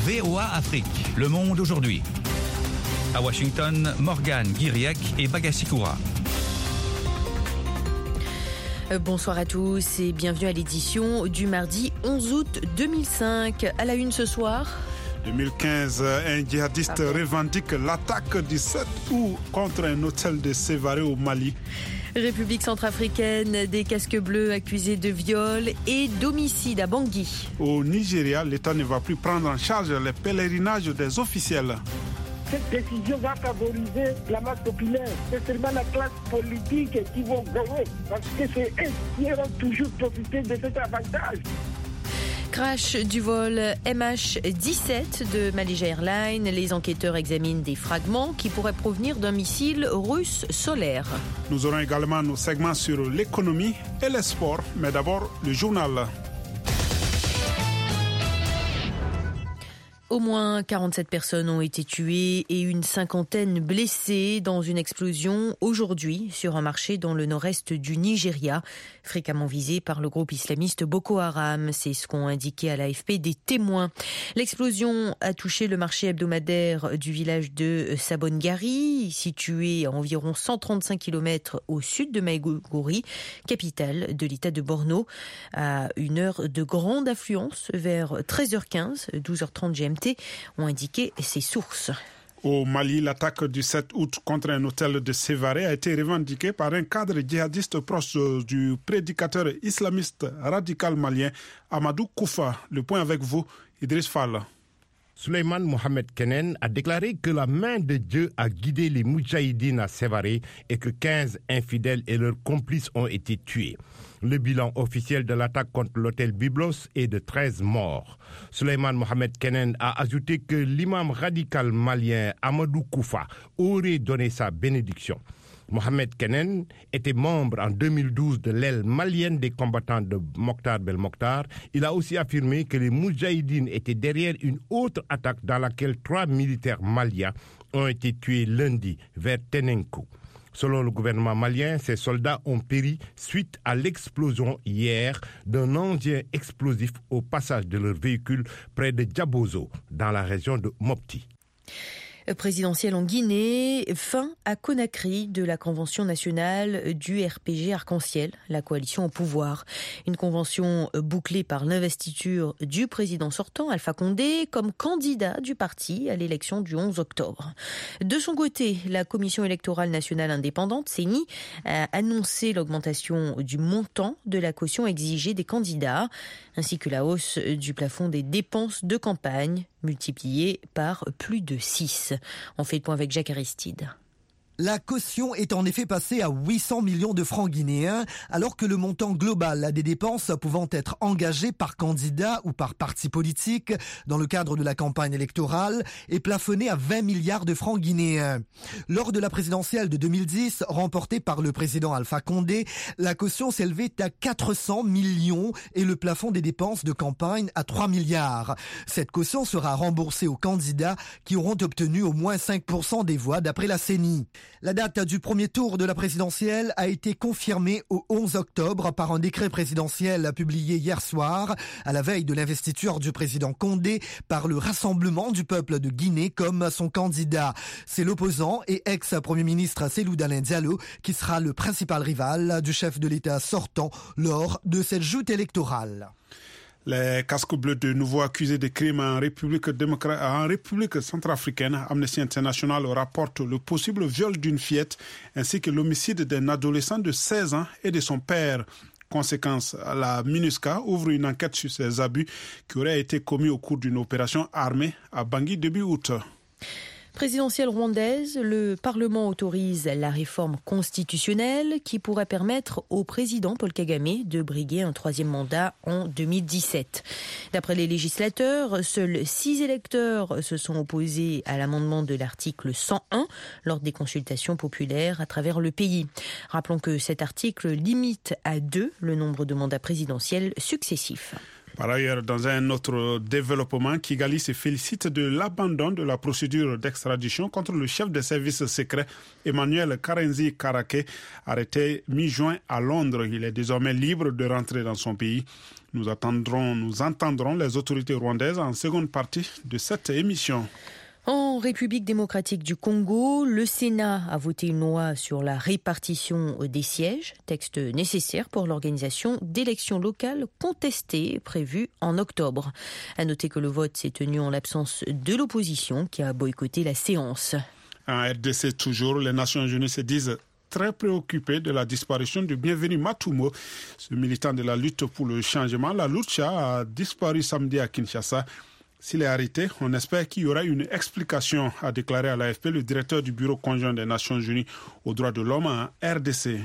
VOA Afrique, le monde aujourd'hui. À Washington, Morgane Guiriec et Bagassi-Koura. Bonsoir à tous et bienvenue à l'édition du mardi 11 août 2005. À la une ce soir. 2015, un djihadiste revendique l'attaque du 7 août contre un hôtel de Sévaré au Mali. République centrafricaine, des casques bleus accusés de viol et d'homicide à Bangui. Au Nigeria, l'État ne va plus prendre en charge les pèlerinages des officiels. Cette décision va favoriser la masse populaire. C'est seulement la classe politique qui va gagner. Parce que c'est eux qui auront toujours profité de cet avantage. Crash du vol MH17 de Malaysia Airlines. Les enquêteurs examinent des fragments qui pourraient provenir d'un missile russe solaire. Nous aurons également nos segments sur l'économie et les sports. Mais d'abord, le journal. Au moins 47 personnes ont été tuées et une cinquantaine blessées dans une explosion aujourd'hui sur un marché dans le nord-est du Nigeria, fréquemment visé par le groupe islamiste Boko Haram. C'est ce qu'ont indiqué à l'AFP des témoins. L'explosion a touché le marché hebdomadaire du village de Sabongari, situé à environ 135 km au sud de Maiduguri, capitale de l'état de Borno, à une heure de grande affluence vers 13h15, 12h30 GMT. Ont indiqué ses sources. Au Mali, l'attaque du 7 août contre un hôtel de Sévaré a été revendiquée par un cadre djihadiste proche du prédicateur islamiste radical malien Amadou Koufa. Le point avec vous, Idriss Fall. Souleymane Mohamed Kenen a déclaré que la main de Dieu a guidé les Moudjahidines à Sévaré et que 15 infidèles et leurs complices ont été tués. Le bilan officiel de l'attaque contre l'hôtel Byblos est de 13 morts. Souleymane Mohamed Kenen a ajouté que l'imam radical malien Amadou Koufa aurait donné sa bénédiction. Mohamed Kenen était membre en 2012 de l'aile malienne des combattants de Mokhtar Belmokhtar. Il a aussi affirmé que les Moudjahidines étaient derrière une autre attaque dans laquelle 3 militaires maliens ont été tués lundi vers Tenenkou. Selon le gouvernement malien, ces soldats ont péri suite à l'explosion hier d'un engin explosif au passage de leur véhicule près de Djabozo, dans la région de Mopti. Présidentielle en Guinée, fin à Conakry de la convention nationale du RPG Arc-en-Ciel, la coalition au pouvoir. Une convention bouclée par l'investiture du président sortant, Alpha Condé, comme candidat du parti à l'élection du 11 octobre. De son côté, la Commission électorale nationale indépendante, CENI, a annoncé l'augmentation du montant de la caution exigée des candidats, ainsi que la hausse du plafond des dépenses de campagne, multiplié par plus de 6. On fait le point avec Jacques Aristide. La caution est en effet passée à 800 millions de francs guinéens, alors que le montant global des dépenses pouvant être engagées par candidat ou par parti politique dans le cadre de la campagne électorale est plafonné à 20 milliards de francs guinéens. Lors de la présidentielle de 2010, remportée par le président Alpha Condé, la caution s'élevait à 400 millions et le plafond des dépenses de campagne à 3 milliards. Cette caution sera remboursée aux candidats qui auront obtenu au moins 5% des voix d'après la CENI. La date du premier tour de la présidentielle a été confirmée au 11 octobre par un décret présidentiel publié hier soir, à la veille de l'investiture du président Condé par le Rassemblement du peuple de Guinée comme son candidat. C'est l'opposant et ex-premier ministre Cellou Dalein Diallo qui sera le principal rival du chef de l'État sortant lors de cette joute électorale. Les casques bleus de nouveau accusés de crimes en République centrafricaine. Amnesty International rapporte le possible viol d'une fillette ainsi que l'homicide d'un adolescent de 16 ans et de son père. Conséquence, la MINUSCA ouvre une enquête sur ces abus qui auraient été commis au cours d'une opération armée à Bangui début août. Présidentielle rwandaise, le Parlement autorise la réforme constitutionnelle qui pourrait permettre au président Paul Kagame de briguer un 3e mandat en 2017. D'après les législateurs, seuls 6 électeurs se sont opposés à l'amendement de l'article 101 lors des consultations populaires à travers le pays. Rappelons que cet article limite à 2 le nombre de mandats présidentiels successifs. Par ailleurs, dans un autre développement, Kigali se félicite de l'abandon de la procédure d'extradition contre le chef des services secrets, Emmanuel Karenzi Karake, arrêté mi-juin à Londres. Il est désormais libre de rentrer dans son pays. Nous entendrons les autorités rwandaises en seconde partie de cette émission. En République démocratique du Congo, le Sénat a voté une loi sur la répartition des sièges, texte nécessaire pour l'organisation d'élections locales contestées prévues en octobre. À noter que le vote s'est tenu en l'absence de l'opposition qui a boycotté la séance. En RDC toujours, les Nations Unies se disent très préoccupé de la disparition de Bienvenu Matumo, ce militant de la lutte pour le changement. La Lucha a disparu samedi à Kinshasa. S'il est arrêté, on espère qu'il y aura une explication, a déclaré à l'AFP le directeur du Bureau conjoint des Nations Unies aux droits de l'homme en RDC.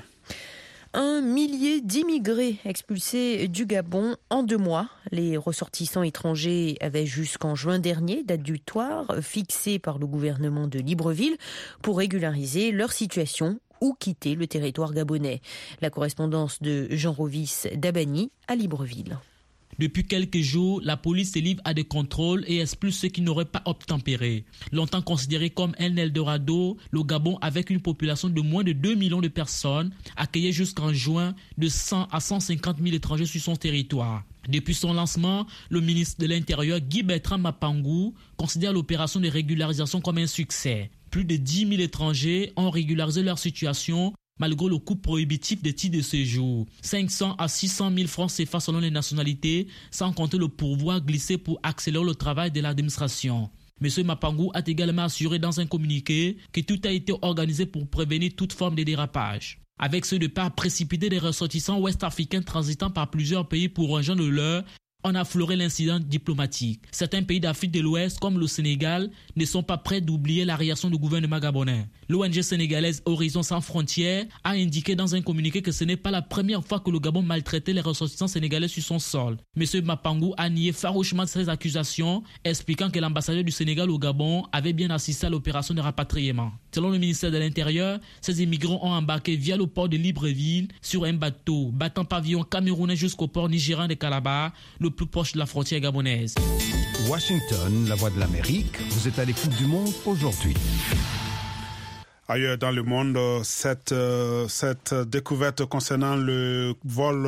1 millier d'immigrés expulsés du Gabon en 2 mois. Les ressortissants étrangers avaient jusqu'en juin dernier date butoir fixée par le gouvernement de Libreville pour régulariser leur situation ou quitter le territoire gabonais. La correspondance de Jean Rovis d'Abani à Libreville. Depuis quelques jours, la police se livre à des contrôles et expulse ceux qui n'auraient pas obtempéré. Longtemps considéré comme un Eldorado, le Gabon, avec une population de moins de 2 millions de personnes, accueillait jusqu'en juin de 100 à 150 000 étrangers sur son territoire. Depuis son lancement, le ministre de l'Intérieur, Guy Bertrand Mapangou, considère l'opération de régularisation comme un succès. Plus de 10 000 étrangers ont régularisé leur situation malgré le coût prohibitif des titres de séjour. 500 à 600 000 francs CFA selon les nationalités, sans compter le pourvoi glissé pour accélérer le travail de l'administration. M. Mapangou a également assuré dans un communiqué que tout a été organisé pour prévenir toute forme de dérapage. Avec ce départ précipité des ressortissants ouest-africains transitant par plusieurs pays pour rejoindre le leur, on a affleuré l'incident diplomatique. Certains pays d'Afrique de l'Ouest, comme le Sénégal, ne sont pas prêts d'oublier la réaction du gouvernement gabonais. L'ONG sénégalaise Horizon Sans Frontières a indiqué dans un communiqué que ce n'est pas la première fois que le Gabon maltraitait les ressortissants sénégalais sur son sol. M. Mapangou a nié farouchement ces accusations, expliquant que l'ambassadeur du Sénégal au Gabon avait bien assisté à l'opération de rapatriement. Selon le ministère de l'Intérieur, ces immigrants ont embarqué via le port de Libreville sur un bateau battant pavillon camerounais jusqu'au port nigérian de Calabar, le plus proche de la frontière gabonaise. Washington, la voix de l'Amérique, vous êtes à l'écoute du monde aujourd'hui. Ailleurs dans le monde, cette découverte concernant le vol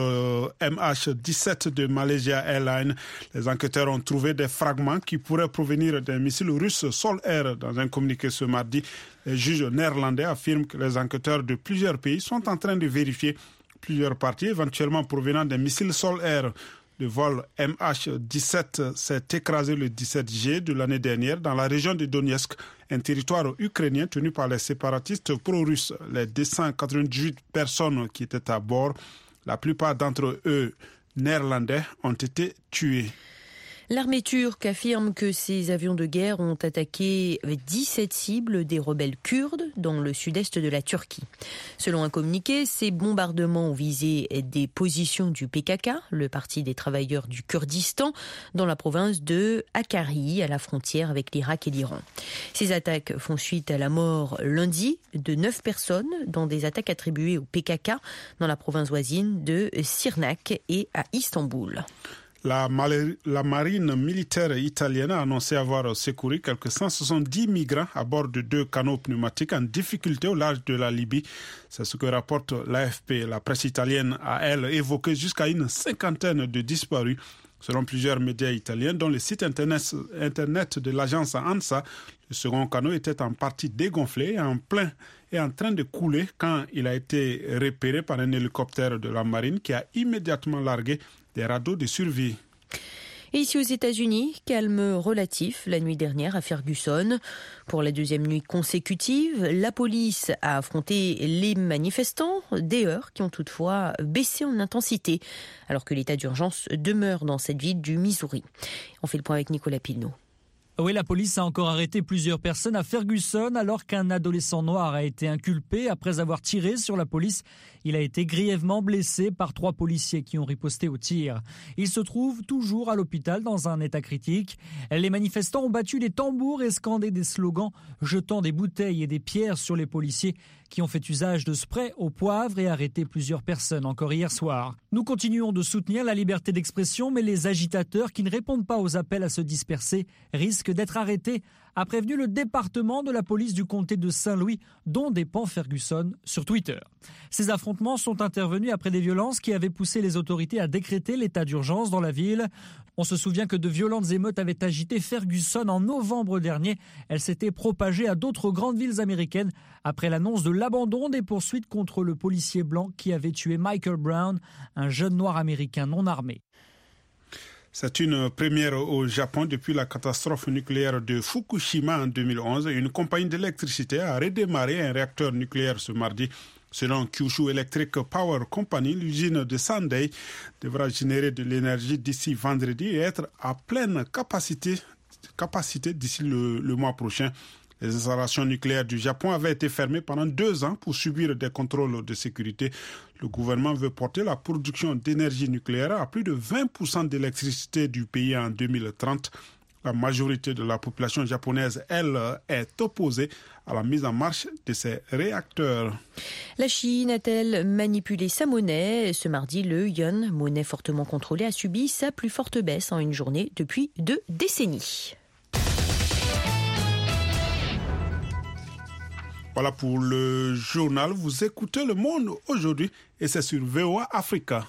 MH17 de Malaysia Airlines, les enquêteurs ont trouvé des fragments qui pourraient provenir d'un missile russe Sol-Air. Dans un communiqué ce mardi, les juges néerlandais affirment que les enquêteurs de plusieurs pays sont en train de vérifier plusieurs parties éventuellement provenant des missiles Sol-Air. Le vol MH17 s'est écrasé le 17 juillet de l'année dernière dans la région de Donetsk, un territoire ukrainien tenu par les séparatistes pro-russes. Les 298 personnes qui étaient à bord, la plupart d'entre eux néerlandais, ont été tuées. L'armée turque affirme que ses avions de guerre ont attaqué 17 cibles des rebelles kurdes dans le sud-est de la Turquie. Selon un communiqué, ces bombardements ont visé des positions du PKK, le Parti des travailleurs du Kurdistan, dans la province de Hakkari, à la frontière avec l'Irak et l'Iran. Ces attaques font suite à la mort lundi de 9 personnes dans des attaques attribuées au PKK dans la province voisine de Sirnak et à Istanbul. La marine militaire italienne a annoncé avoir secouru quelques 170 migrants à bord de 2 canots pneumatiques en difficulté au large de la Libye. C'est ce que rapporte l'AFP. La presse italienne a, elle, évoqué jusqu'à une 50aine de disparus. Selon plusieurs médias italiens, dont le site internet de l'agence ANSA, le second canot était en partie dégonflé et en train de couler quand il a été repéré par un hélicoptère de la marine qui a immédiatement largué des radeaux de survie. Et ici aux États-Unis, calme relatif la nuit dernière à Ferguson. Pour la 2e nuit consécutive, la police a affronté les manifestants, des heurts qui ont toutefois baissé en intensité, alors que l'état d'urgence demeure dans cette ville du Missouri. On fait le point avec Nicolas Pilneau. Oui, la police a encore arrêté plusieurs personnes à Ferguson alors qu'un adolescent noir a été inculpé après avoir tiré sur la police. Il a été grièvement blessé par 3 policiers qui ont riposté au tir. Il se trouve toujours à l'hôpital dans un état critique. Les manifestants ont battu des tambours et scandé des slogans, jetant des bouteilles et des pierres sur les policiers qui ont fait usage de spray au poivre et arrêté plusieurs personnes encore hier soir. Nous continuons de soutenir la liberté d'expression, mais les agitateurs qui ne répondent pas aux appels à se disperser risquent risque d'être arrêté, a prévenu le département de la police du comté de Saint-Louis, dont dépend Ferguson, sur Twitter. Ces affrontements sont intervenus après des violences qui avaient poussé les autorités à décréter l'état d'urgence dans la ville. On se souvient que de violentes émeutes avaient agité Ferguson en novembre dernier. Elles s'étaient propagées à d'autres grandes villes américaines après l'annonce de l'abandon des poursuites contre le policier blanc qui avait tué Michael Brown, un jeune noir américain non armé. C'est une première au Japon depuis la catastrophe nucléaire de Fukushima en 2011. Une compagnie d'électricité a redémarré un réacteur nucléaire ce mardi. Selon Kyushu Electric Power Company, l'usine de Sendai devra générer de l'énergie d'ici vendredi et être à pleine capacité d'ici le mois prochain. Les installations nucléaires du Japon avaient été fermées pendant 2 ans pour subir des contrôles de sécurité. Le gouvernement veut porter la production d'énergie nucléaire à plus de 20% d'électricité du pays en 2030. La majorité de la population japonaise, elle, est opposée à la mise en marche de ces réacteurs. La Chine a-t-elle manipulé sa monnaie ? Ce mardi, le yuan, monnaie fortement contrôlée, a subi sa plus forte baisse en une journée depuis 2 décennies. Voilà pour le journal. Vous écoutez Le Monde aujourd'hui et c'est sur VOA Africa.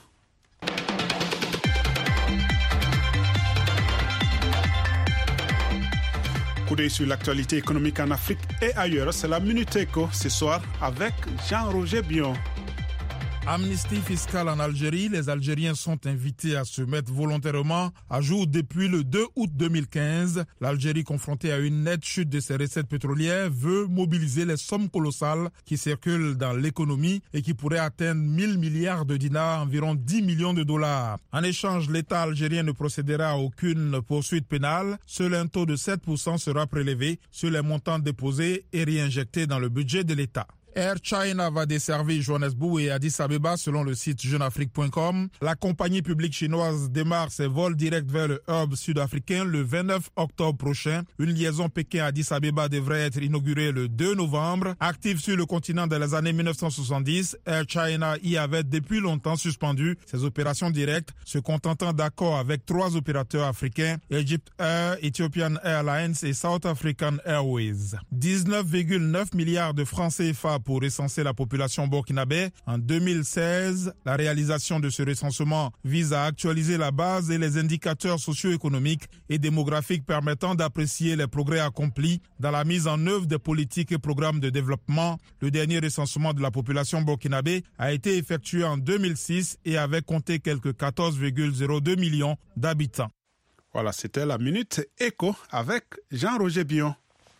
Coup d'œil sur l'actualité économique en Afrique et ailleurs. C'est la Minute Éco ce soir avec Jean-Roger Bion. Amnistie fiscale en Algérie, les Algériens sont invités à se mettre volontairement à jour depuis le 2 août 2015. L'Algérie, confrontée à une nette chute de ses recettes pétrolières, veut mobiliser les sommes colossales qui circulent dans l'économie et qui pourraient atteindre 1000 milliards de dinars, environ 10 millions de dollars. En échange, l'État algérien ne procédera à aucune poursuite pénale. Seul un taux de 7% sera prélevé sur les montants déposés et réinjectés dans le budget de l'État. Air China va desservir Johannesburg et Addis Abeba selon le site jeuneafrique.com. La compagnie publique chinoise démarre ses vols directs vers le hub sud-africain le 29 octobre prochain. Une liaison Pékin-Addis Abeba devrait être inaugurée le 2 novembre. Active sur le continent dans les années 1970, Air China y avait depuis longtemps suspendu ses opérations directes, se contentant d'accords avec 3 opérateurs africains, Egypt Air, Ethiopian Airlines et South African Airways. 19,9 milliards de francs CFA pour recenser la population burkinabé. En 2016, la réalisation de ce recensement vise à actualiser la base et les indicateurs socio-économiques et démographiques permettant d'apprécier les progrès accomplis dans la mise en œuvre des politiques et programmes de développement. Le dernier recensement de la population burkinabé a été effectué en 2006 et avait compté quelques 14,02 millions d'habitants. Voilà, c'était la Minute Éco avec Jean-Roger Bion.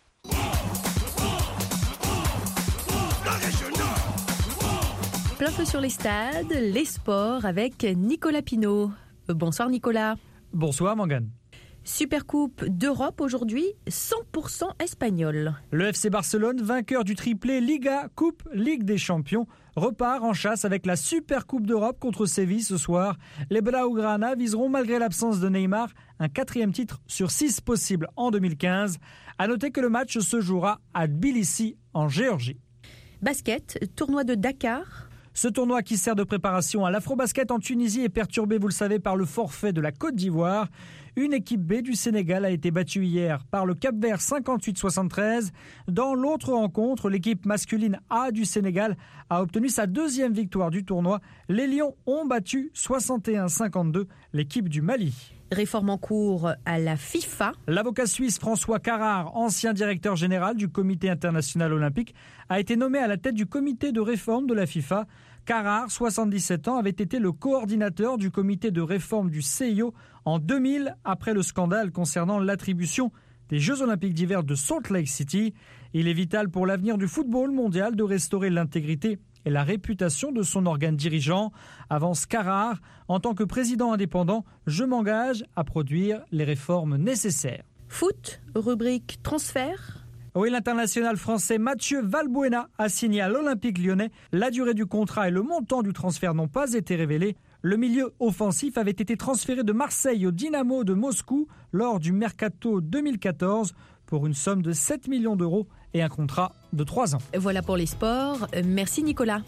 Plein feu sur les stades, les sports avec Nicolas Pinault. Bonsoir Nicolas. Bonsoir Morgane. Supercoupe d'Europe aujourd'hui, 100% espagnol. Le FC Barcelone, vainqueur du triplé Liga, Coupe, Ligue des Champions, repart en chasse avec la Supercoupe d'Europe contre Séville ce soir. Les Blaugrana viseront, malgré l'absence de Neymar, un 4e titre sur 6 possibles en 2015. À noter que le match se jouera à Tbilissi, en Géorgie. Basket, tournoi de Dakar. Ce tournoi qui sert de préparation à l'Afrobasket en Tunisie est perturbé, vous le savez, par le forfait de la Côte d'Ivoire. Une équipe B du Sénégal a été battue hier par le Cap-Vert 58-73. Dans l'autre rencontre, l'équipe masculine A du Sénégal a obtenu sa 2e victoire du tournoi. Les Lions ont battu 61-52 l'équipe du Mali. Réforme en cours à la FIFA. L'avocat suisse François Carrard, ancien directeur général du Comité international olympique, a été nommé à la tête du comité de réforme de la FIFA. Carrard, 77 ans, avait été le coordinateur du comité de réforme du CIO en 2000, après le scandale concernant l'attribution des Jeux olympiques d'hiver de Salt Lake City. Il est vital pour l'avenir du football mondial de restaurer l'intégrité et la réputation de son organe dirigeant. Avance Carrard, en tant que président indépendant, je m'engage à produire les réformes nécessaires. Foot, rubrique transfert. Oui, l'international français Mathieu Valbuena a signé à l'Olympique lyonnais. La durée du contrat et le montant du transfert n'ont pas été révélés. Le milieu offensif avait été transféré de Marseille au Dynamo de Moscou lors du Mercato 2014 pour une somme de 7 millions d'euros et un contrat de 3 ans. Voilà pour les sports. Merci Nicolas.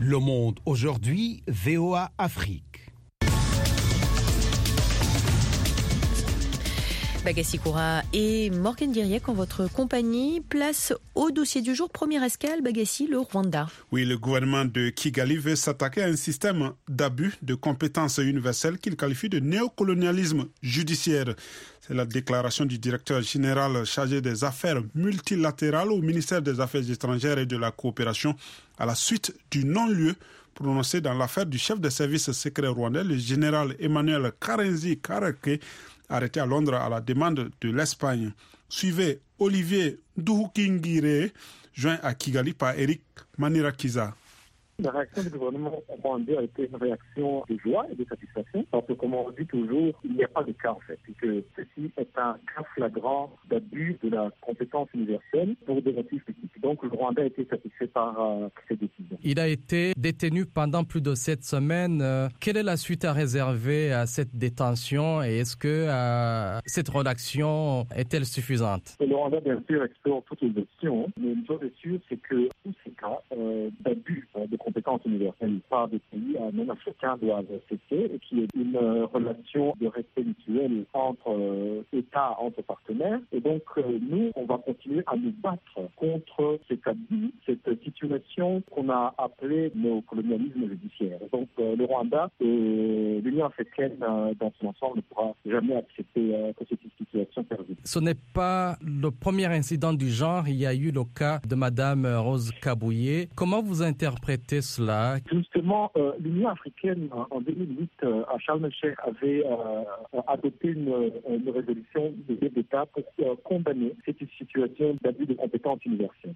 Le Monde aujourd'hui, VOA Afrique. Bagassi Koura et Morgane Guiriec en votre compagnie. Place au dossier du jour. Première escale, Bagassi, le Rwanda. Oui, le gouvernement de Kigali veut s'attaquer à un système d'abus de compétences universelles qu'il qualifie de néocolonialisme judiciaire. C'est la déclaration du directeur général chargé des affaires multilatérales au ministère des Affaires étrangères et de la coopération à la suite du non-lieu prononcé dans l'affaire du chef des services secrets rwandais, le général Emmanuel Karenzi Karake, arrêté à Londres à la demande de l'Espagne. Suivez Olivier Nduhukingire, joint à Kigali par Eric Manirakiza. La réaction du gouvernement rwandais a été une réaction de joie et de satisfaction, parce que, comme on dit toujours, il n'y a pas de cas en fait, et que ceci est un cas flagrant d'abus de la compétence universelle pour des motifs spécifiques. Donc le Rwanda a été satisfait par cette décision. Il a été détenu pendant plus de 7 semaines. Quelle est la suite à réserver à cette détention et est-ce que cette rédaction est-elle suffisante? Le Rwanda, bien sûr, explore toutes les options, mais une chose est sûre, c'est que tous ces cas d'abus de compétences universelles par des pays, même africains, doivent cesser et qu'il y ait une relation de respect mutuel entre États, entre partenaires. Et donc, nous, on va continuer à nous battre contre cet abus, cette situation qu'on a appelée néocolonialisme judiciaire. Donc, le Rwanda et l'Union africaine dans son ensemble ne pourra jamais accepter que cette situation perdure. Ce n'est pas le premier incident du genre. Il y a eu le cas de Madame Rose Kabouye. Comment vous interprétez cela? Justement, l'Union africaine, en 2008, à Sharm el-Sheikh, avait adopté une résolution d'État pour condamner cette situation d'abus de compétences universelles.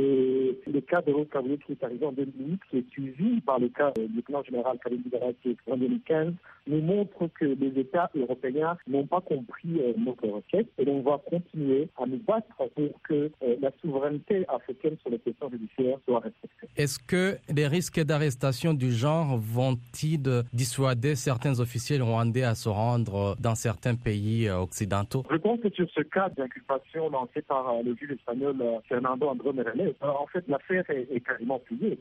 Et le cas de Rose Kabouye qui est arrivé en 2008, qui est suivi par le cas du lieutenant général Karenzi Karake en 2015, nous montre que les États européens n'ont pas compris notre requête et on va continuer à nous battre pour que la souveraineté africaine sur les questions judiciaires soit respectée. Est-ce que les risques d'arrestation du genre vont-ils dissuader certains officiels rwandais à se rendre dans certains pays occidentaux? Je pense que sur ce cas d'inculpation lancé par le juge espagnol Fernando André Meirelles, en fait l'affaire est quasiment pliée,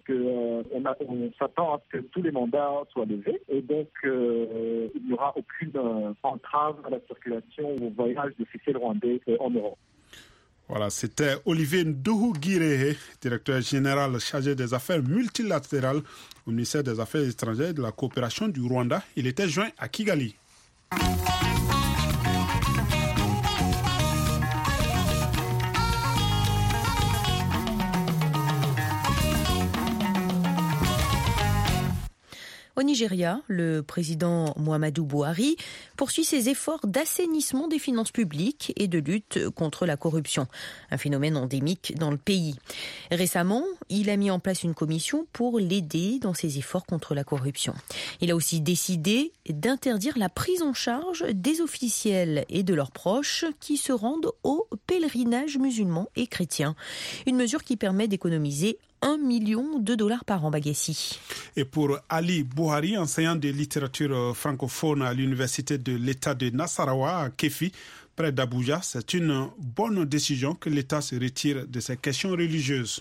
on s'attend à ce que tous les mandats soient levés et donc il n'y aura aucune entrave à la circulation ou au voyage d'officiels rwandais en Europe. Voilà, c'était Olivier Nduhukingire, directeur général chargé des affaires multilatérales au ministère des Affaires étrangères et de la coopération du Rwanda. Il était joint à Kigali. Au Nigeria, le président Muhammadu Buhari poursuit ses efforts d'assainissement des finances publiques et de lutte contre la corruption, un phénomène endémique dans le pays. Récemment, il a mis en place une commission pour l'aider dans ses efforts contre la corruption. Il a aussi décidé d'interdire la prise en charge des officiels et de leurs proches qui se rendent au pèlerinage musulman et chrétien. Une mesure qui permet d'économiser $1 million par an, Bagassi. Et pour Ali Buhari, enseignant de littérature francophone à l'université de l'État de Nasarawa à Kéfi, près d'Abuja, c'est une bonne décision que l'État se retire de ces questions religieuses.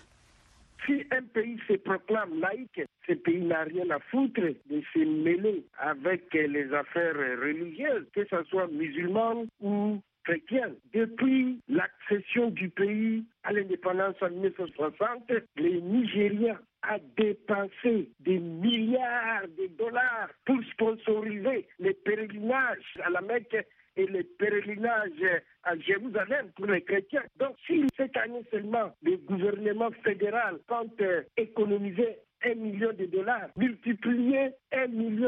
Si un pays se proclame laïque, ce pays n'a rien à foutre de se mêler avec les affaires religieuses, que ce soit musulmane ou chrétienne. Depuis l'accession du pays à l'indépendance en 1960, les Nigériens ont dépensé des milliards de dollars pour sponsoriser les pèlerinages à la Mecque et les pèlerinages à Jérusalem pour les chrétiens. Donc si cette année seulement le gouvernement fédéral compte économiser $1 million, multiplier $1 million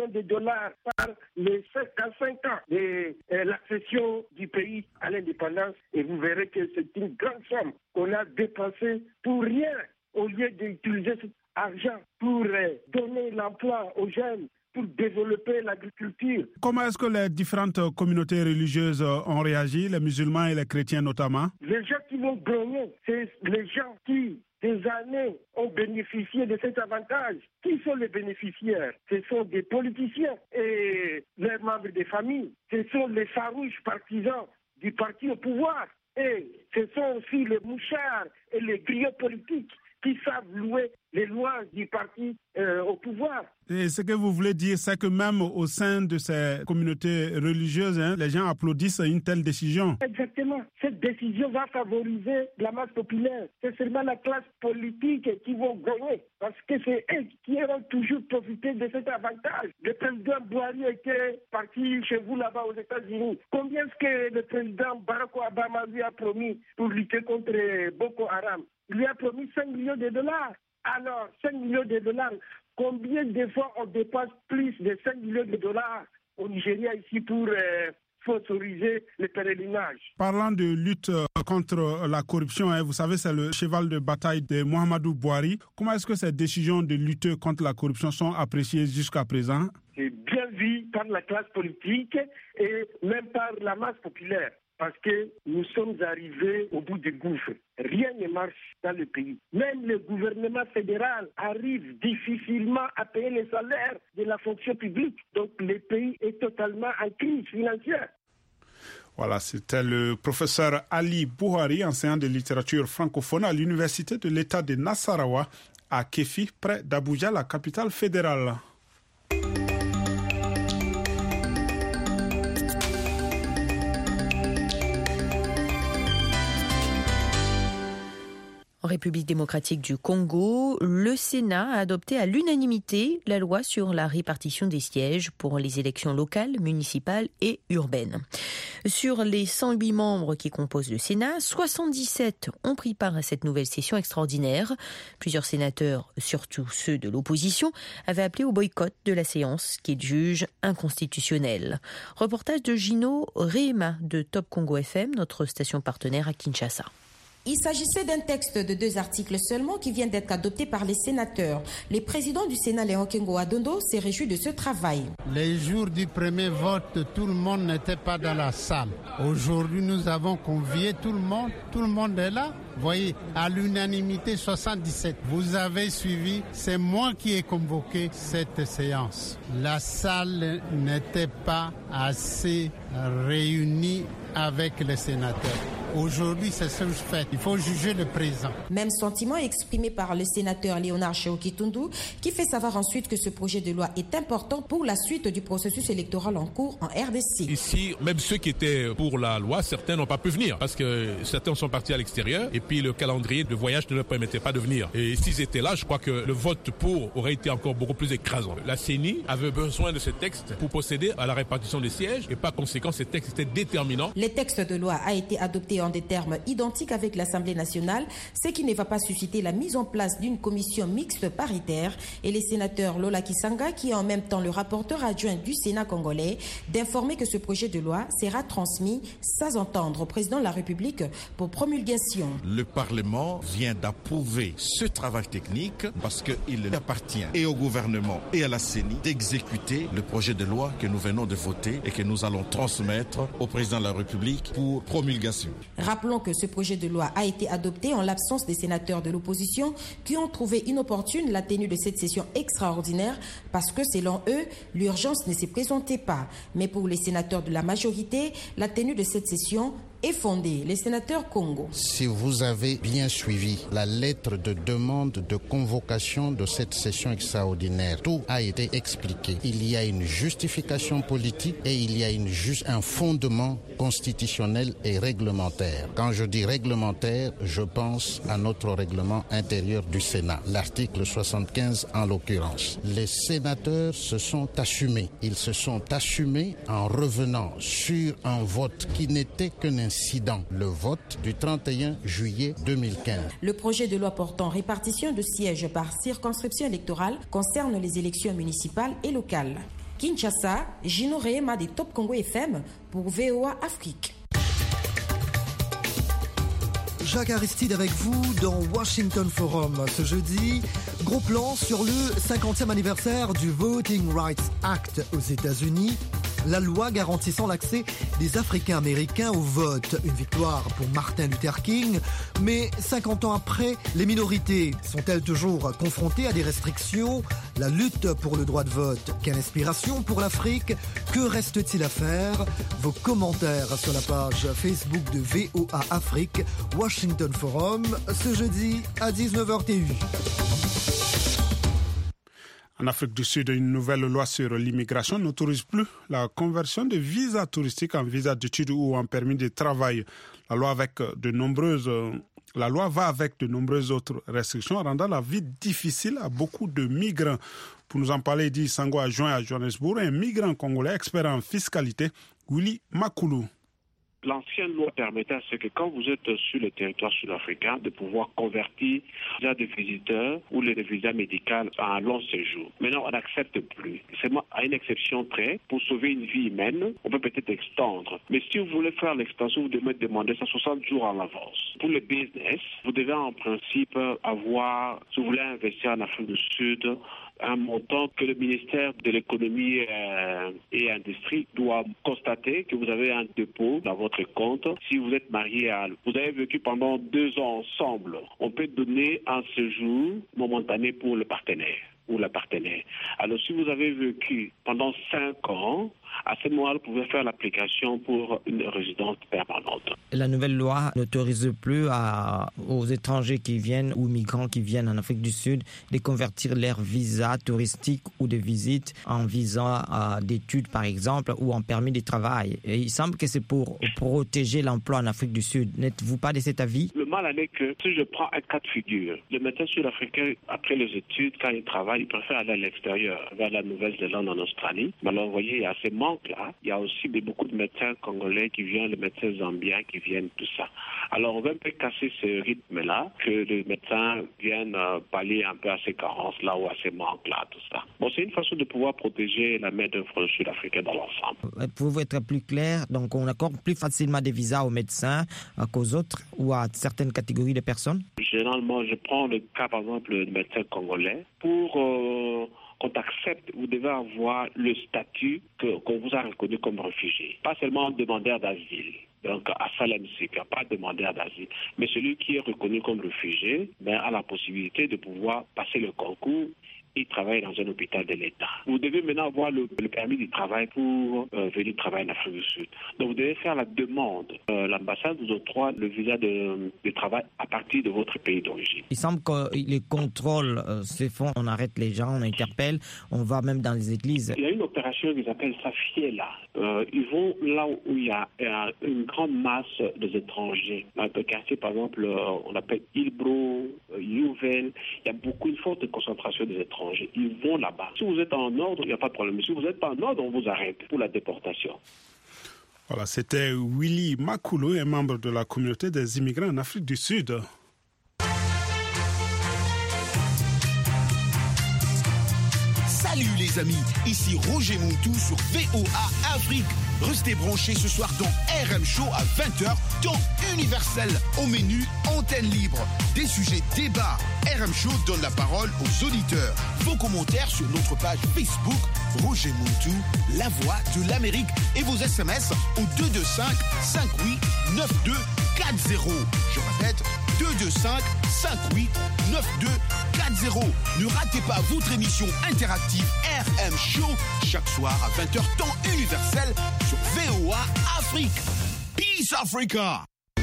par les 5 ans de l'accession du pays à l'indépendance et vous verrez que c'est une grande somme qu'on a dépensée pour rien au lieu d'utiliser cet argent pour donner l'emploi aux jeunes, pour développer l'agriculture. Comment est-ce que les différentes communautés religieuses ont réagi, les musulmans et les chrétiens notamment? Les gens qui vont gagner, c'est les gens qui des années ont bénéficié de cet avantage. Qui sont les bénéficiaires? Ce sont des politiciens et les membres des familles. Ce sont les farouches partisans du parti au pouvoir. Et ce sont aussi les mouchards et les griots politiques qui savent louer les lois du parti au pouvoir. Et ce que vous voulez dire, c'est que même au sein de ces communautés religieuses, les gens applaudissent une telle décision. Exactement. Cette décision va favoriser la masse populaire. C'est seulement la classe politique qui va gagner. Parce que c'est eux qui auront toujours profité de cet avantage. Le président Buhari était parti chez vous là-bas aux États-Unis. Combien est-ce que le président Barack Obama lui a promis pour lutter contre Boko Haram? Il lui a promis 5 millions de dollars. Alors, 5 millions de dollars, combien de fois on dépasse plus de 5 millions de dollars au Nigeria ici pour autoriser le pèlerinage? Parlant de lutte contre la corruption, vous savez, c'est le cheval de bataille de Muhammadu Buhari. Comment est-ce que ces décisions de lutter contre la corruption sont appréciées jusqu'à présent? C'est bien vu par la classe politique et même par la masse populaire. Parce que nous sommes arrivés au bout du gouffre. Rien ne marche dans le pays. Même le gouvernement fédéral arrive difficilement à payer les salaires de la fonction publique. Donc le pays est totalement en crise financière. Voilà, c'était le professeur Ali Buhari, enseignant de littérature francophone à l'université de l'État de Nassarawa à Kéfi, près d'Abuja, la capitale fédérale. En République démocratique du Congo, le Sénat a adopté à l'unanimité la loi sur la répartition des sièges pour les élections locales, municipales et urbaines. Sur les 108 membres qui composent le Sénat, 77 ont pris part à cette nouvelle session extraordinaire. Plusieurs sénateurs, surtout ceux de l'opposition, avaient appelé au boycott de la séance qu'ils jugent inconstitutionnelle. Reportage de Gino Rehema de Top Congo FM, notre station partenaire à Kinshasa. Il s'agissait d'un texte de 2 articles seulement qui vient d'être adopté par les sénateurs. Le président du Sénat, Léon Kengo Adondo, s'est réjoui de ce travail. Les jours du premier vote, tout le monde n'était pas dans la salle. Aujourd'hui, nous avons convié tout le monde est là. Vous voyez, à l'unanimité 77. Vous avez suivi, c'est moi qui ai convoqué cette séance. La salle n'était pas assez réunie avec les sénateurs. Aujourd'hui, c'est ce que je fais. Il faut juger le présent. Même sentiment exprimé par le sénateur Léonard Cheokitundu, qui fait savoir ensuite que ce projet de loi est important pour la suite du processus électoral en cours en RDC. Ici, même ceux qui étaient pour la loi, certains n'ont pas pu venir parce que certains sont partis à l'extérieur et puis le calendrier de voyage ne leur permettait pas de venir. Et s'ils étaient là, je crois que le vote pour aurait été encore beaucoup plus écrasant. La CENI avait besoin de ce texte pour procéder à la répartition des sièges et par conséquent, ce texte était déterminant. Le texte de loi a été adopté en des termes identiques avec l'Assemblée nationale, ce qui ne va pas susciter la mise en place d'une commission mixte paritaire. Et les sénateurs Lola Kisanga, qui est en même temps le rapporteur adjoint du Sénat congolais, d'informer que ce projet de loi sera transmis sans entendre au président de la République pour promulgation. Le Parlement vient d'approuver ce travail technique parce qu'il appartient et au gouvernement et à la CENI d'exécuter le projet de loi que nous venons de voter et que nous allons transmettre au président de la République pour promulgation. Rappelons que ce projet de loi a été adopté en l'absence des sénateurs de l'opposition qui ont trouvé inopportune la tenue de cette session extraordinaire parce que, selon eux, l'urgence ne se présentait pas. Mais pour les sénateurs de la majorité, la tenue de cette session est fondée. Les sénateurs Congo. Si vous avez bien suivi la lettre de demande de convocation de cette session extraordinaire, tout a été expliqué. Il y a une justification politique et il y a un fondement constitutionnel et réglementaire. Quand je dis réglementaire, je pense à notre règlement intérieur du Sénat, l'article 75 en l'occurrence. Les sénateurs se sont assumés. Ils se sont assumés en revenant sur un vote qui n'était qu'un incident, le vote du 31 juillet 2015. Le projet de loi portant répartition de sièges par circonscription électorale concerne les élections municipales et locales. Kinshasa, Gino Rehema des Top Congo FM pour VOA Afrique. Jacques Aristide avec vous dans Washington Forum. Ce jeudi, gros plan sur le 50e anniversaire du Voting Rights Act aux États-Unis. la loi garantissant l'accès des Africains-Américains au vote. Une victoire pour Martin Luther King. Mais 50 ans après, les minorités sont-elles toujours confrontées à des restrictions? La lutte pour le droit de vote, quelle inspiration pour l'Afrique? Que reste-t-il à faire? Vos commentaires sur la page Facebook de VOA Afrique, Washington Forum, ce jeudi à 19h TU. En Afrique du Sud, une nouvelle loi sur l'immigration n'autorise plus la conversion de visas touristiques en visas d'études ou en permis de travail. La loi va avec de nombreuses autres restrictions, rendant la vie difficile à beaucoup de migrants. Pour nous en parler, Di Sango a joint à Johannesburg un migrant congolais expert en fiscalité, Willy Makoulou. L'ancienne loi permettait à ce que quand vous êtes sur le territoire sud-africain, de pouvoir convertir les visas de visiteurs ou les visas médicaux en long séjour. Maintenant, on n'accepte plus. C'est à une exception près. Pour sauver une vie humaine, on peut peut-être extendre. Mais si vous voulez faire l'extension, vous devez demander ça 60 jours en avance. Pour le business, vous devez en principe avoir, si vous voulez investir en Afrique du Sud, un montant que le ministère de l'économie et industrie doit constater que vous avez un dépôt dans votre compte. Si vous êtes marié vous avez vécu pendant 2 ans ensemble, on peut donner un séjour momentané pour le partenaire ou la partenaire. Alors si vous avez vécu pendant 5 ans, à ce moment-là, vous pouvez faire l'application pour une résidence permanente. La nouvelle loi n'autorise plus aux étrangers qui viennent ou migrants qui viennent en Afrique du Sud de convertir leur visa touristique ou de visite en visa d'études, par exemple, ou en permis de travail. Et il semble que c'est pour protéger l'emploi en Afrique du Sud. N'êtes-vous pas de cet avis? Le mal en est que si je prends un cas de figure, le médecin sud-africain, après les études, quand il travaille, il préfère aller à l'extérieur, vers la Nouvelle-Zélande, en Australie. Mais alors, vous voyez, il y a ces manques-là. Il y a aussi beaucoup de médecins congolais qui viennent, les médecins zambiens qui viennent, tout ça. Alors, on va un peu casser ce rythme-là, que les médecins viennent pallier un peu à ces carences-là ou à ces manques-là, tout ça. Bon, c'est une façon de pouvoir protéger la main-d'œuvre sud-africaine dans l'ensemble. Pouvez-vous être plus clair? Donc, on accorde plus facilement des visas aux médecins qu'aux autres ou à certaines catégories de personnes? Généralement, je prends le cas, par exemple, du médecin congolais. Pour qu'on t'accepte, vous devez avoir le statut qu'on vous a reconnu comme réfugié. Pas seulement demandeur d'asile. Donc, asylum seeker, pas demandeur d'asile. Mais celui qui est reconnu comme réfugié a la possibilité de pouvoir passer le concours et travailler dans un hôpital de l'État. Vous devez maintenant avoir le permis de travail pour venir travailler en Afrique du Sud. Donc, vous devez faire la demande. L'ambassade vous octroie le visa de travail à partir de votre pays d'origine. Il semble que les contrôles se font, on arrête les gens, on interpelle, on va même dans les églises. Il y a une opération qu'ils appellent Safiela. Ils vont là où il y a une grande masse des étrangers. Dans le quartier, par exemple, on appelle Ilbro, Youvel. Il y a une forte concentration des étrangers. Ils vont là-bas. Si vous êtes en ordre, il n'y a pas de problème. Si vous n'êtes pas en ordre, on vous arrête pour la déportation. Voilà, c'était Willy Makoulou, un membre de la communauté des immigrants en Afrique du Sud. Salut les amis, ici Roger Montou sur VOA Afrique. Restez branchés ce soir dans RM Show à 20h, temps universel. Au menu, antenne libre. Des sujets débats. RM Show donne la parole aux auditeurs. Vos commentaires sur notre page Facebook, Roger Montou, la voix de l'Amérique. Et vos SMS au 225 58 92 40. Je répète, 225 58 92 40. Ne ratez pas votre émission interactive RM Show chaque soir à 20h temps universel sur VOA Afrique. Peace Africa.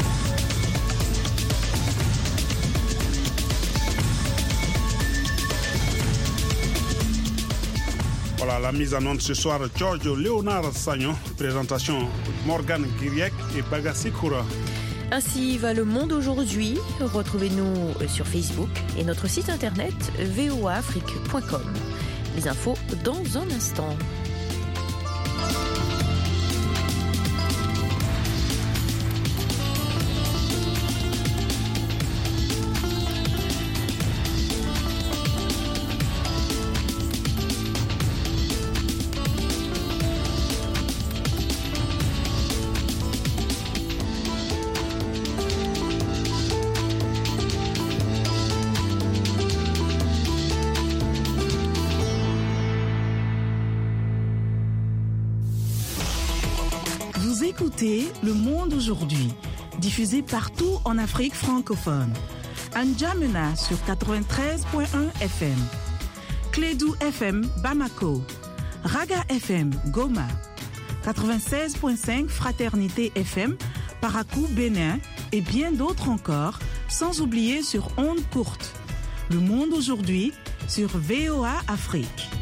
Voilà la mise en onde ce soir, Giorgio Léonard Sagnon, présentation Morgan Guiriec et Bagassi Koura. Ainsi va le monde aujourd'hui. Retrouvez-nous sur Facebook et notre site internet voaafrique.com. Les infos dans un instant. Vous écoutez Le Monde aujourd'hui, diffusé partout en Afrique francophone. N'Djamena sur 93.1 FM. Clédou FM Bamako. Raga FM Goma. 96.5 Fraternité FM Parakou Bénin et bien d'autres encore, sans oublier sur ondes courtes. Le Monde aujourd'hui sur VOA Afrique.